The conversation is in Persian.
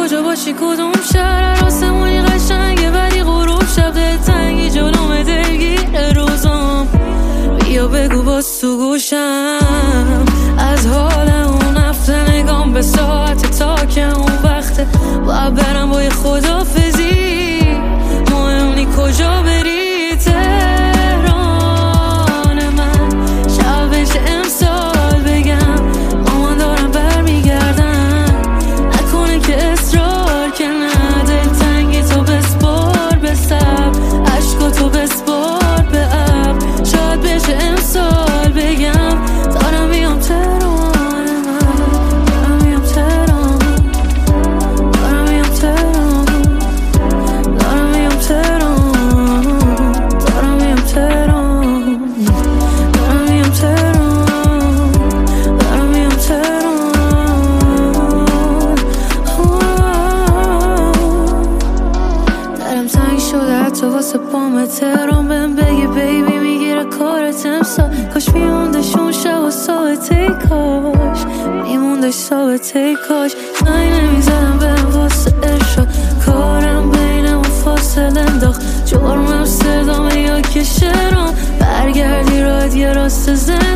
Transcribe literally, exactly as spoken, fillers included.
کجا باشی کدوم شهر آسمونی قشنگه ولی غروب شب دلتنگی جلوم دلگیر روزام بیا بگو باز تو گوشم از حال اون هفته نگام به ساعت تا که اون وقته باید برم با یه خدافزی مهمونی کجا بری تهران من شبش امسال بگم مامان دارم برمیگردن نکنه که اصرار که نه دلتنگی تو بسپار به سب عشقا تو بسپار به اب شاید بشه امسال بگم دارم میام تهران من دارم میام تهران دارم میام تهران دارم میام تهران دارم میام تهران دارم میام تهران دارم میام تهران درم تنگ شده حتی واسه پام تهران بهم بگی بیبی میگیره کارت امسال کاش میموندش اون شب و ثابته کاش میموندش ثابته کاش زنگ نمیزدم بهم واسه ارشاد کارم بینم و فاصله انداخت جرمم صدامه یا که شرام برگردی راحت یه راست زن